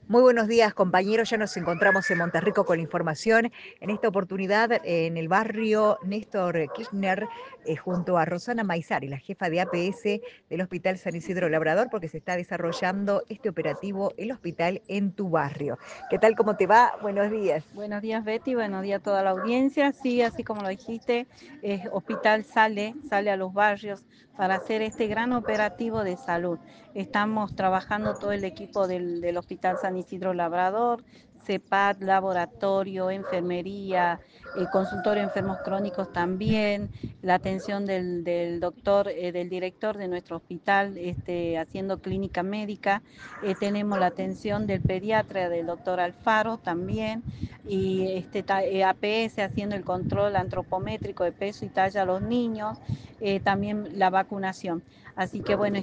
Muy buenos días, compañeros. Ya nos encontramos en Monterrico con la información. En esta oportunidad, en el barrio Néstor Kirchner, junto a Rosana Maizari, la jefa de APS del Hospital San Isidro Labrador, porque se está desarrollando este operativo, el hospital en tu barrio. ¿Qué tal? ¿Cómo te va? Buenos días. Buenos días, Betty. Buenos días a toda la audiencia. Sí, así como lo dijiste, Hospital sale a los barrios para hacer este gran operativo de salud. Estamos trabajando todo el equipo del Hospital San Isidro Labrador, CEPAT, laboratorio, enfermería, consultorio de enfermos crónicos también, la atención del doctor, del director de nuestro hospital, haciendo clínica médica. Tenemos la atención del pediatra, del doctor Alfaro también, y APS haciendo el control antropométrico de peso y talla a los niños, también la vacunación. Así que bueno,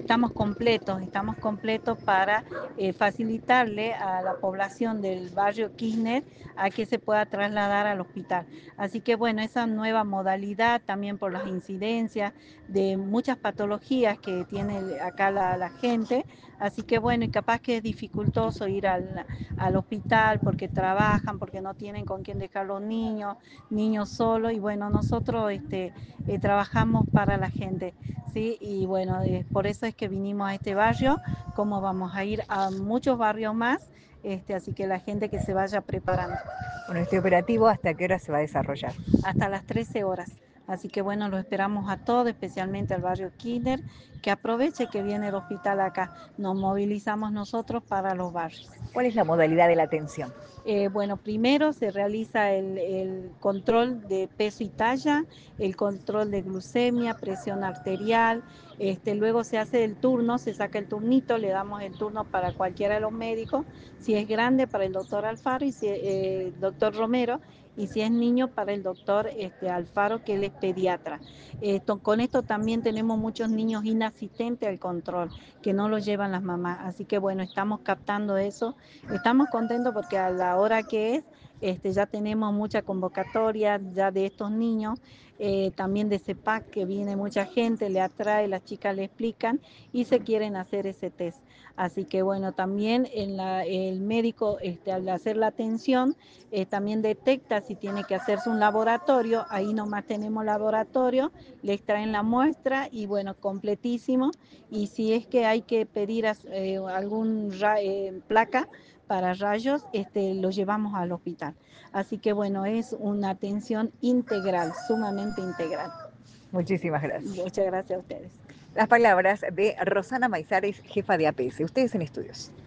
estamos completos para facilitarle a la población del barrio Kirchner a que se pueda trasladar al hospital. Así que bueno, esa nueva modalidad también por las incidencias de muchas patologías que tiene acá la gente. Así que bueno, y capaz que es dificultoso ir al hospital porque trabajan, porque no tienen con quién dejar los niños solos, y bueno, nosotros trabajamos para la gente, ¿sí? Y bueno, por eso es que vinimos a este barrio, como vamos a ir a muchos barrios más, así que la gente que se vaya preparando. Bueno, este operativo, ¿hasta qué hora se va a desarrollar? Hasta las 13 horas. Así que bueno, lo esperamos a todos, especialmente al barrio Kinder, que aproveche que viene el hospital acá. Nos movilizamos nosotros para los barrios. ¿Cuál es la modalidad de la atención? Bueno, primero se realiza el control de peso y talla, el control de glucemia, presión arterial, luego se hace el turno, se saca el turnito, le damos el turno para cualquiera de los médicos, si es grande para el doctor Alfaro y si, el doctor Romero, y si es niño para el doctor Alfaro, que él es pediatra. Con esto también tenemos muchos niños inasistentes al control, que no los llevan las mamás, así que bueno, estamos captando eso. Estamos contentos porque a la hora que es, ya tenemos mucha convocatoria ya de estos niños, también de CEPAC, que viene mucha gente, le atrae, las chicas le explican y se quieren hacer ese test. Así que bueno, también el médico, al hacer la atención, también detecta si tiene que hacerse un laboratorio. Ahí nomás tenemos laboratorio, le extraen la muestra y bueno, completísimo. Y si es que hay que pedir algún placa para rayos, lo llevamos al hospital. Así que bueno, es una atención integral, sumamente integral. Muchísimas gracias. Muchas gracias a ustedes. Las palabras de Rosana Maizares, jefa de APS. Ustedes en estudios.